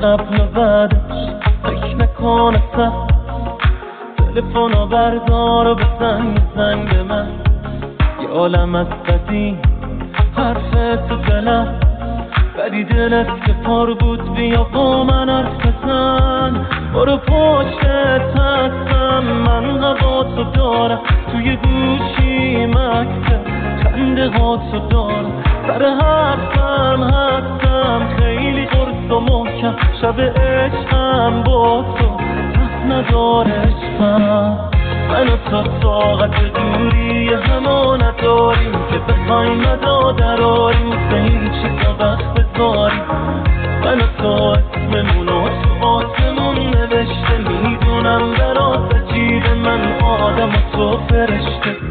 قبل و بعدش فکر نکن اصلا. تلفنو بردار و بزن زنگ من، یه عالم از قدیم حرف تو دلم، ولی دلت که پر بود بیا با من حرف بزن. برو پشتت هستم، من هوا تو دارم، توی گوشی مکتب خنده ها تو دارم، سر حرفم هستم خیلی قرص و محکم، شب عشقم با تو حق نداره عشقم. من و تو طاقت دوری همو نداریم که بخوایم مدا دراریم، واسه این چیزا وقت بذاریم. من و تو اسممون و تو آسمون نوشته، میدونم برات عجیبه من آدم و تو فرشته.